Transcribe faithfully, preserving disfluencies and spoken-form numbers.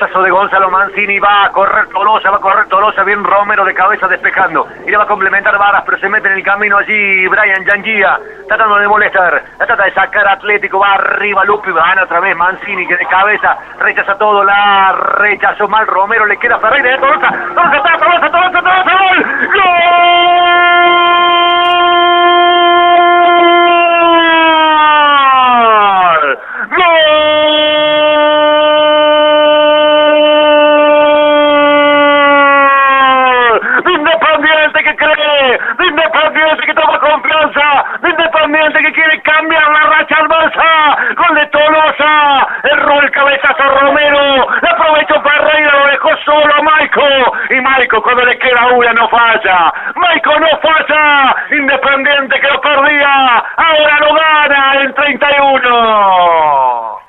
cabezazo de Gonzalo Mancini, va a correr Tolosa, va a correr Tolosa, bien Romero de cabeza despejando, y le va a complementar Varas, pero se mete en el camino allí Brian Yanguía, tratando de molestar, la trata de sacar Atlético, va arriba Lupi, gana otra vez Mancini, que de cabeza rechaza todo, la rechazó mal Romero, le queda Ferreira de Tolosa, Tolosa está, Tolosa, Tolosa, Tolosa, gol, ¡gol! ¡Gol! Independiente que cree, de Independiente que toma confianza, de Independiente que quiere cambiar la racha adversa, gol de Tolosa, erró el cabezazo Romero, le aprovechó Ferreira, lo dejó solo a Maico, y Maico cuando le queda una no falla, Maico no falla, Independiente que lo perdía, ahora lo gana en treinta y uno.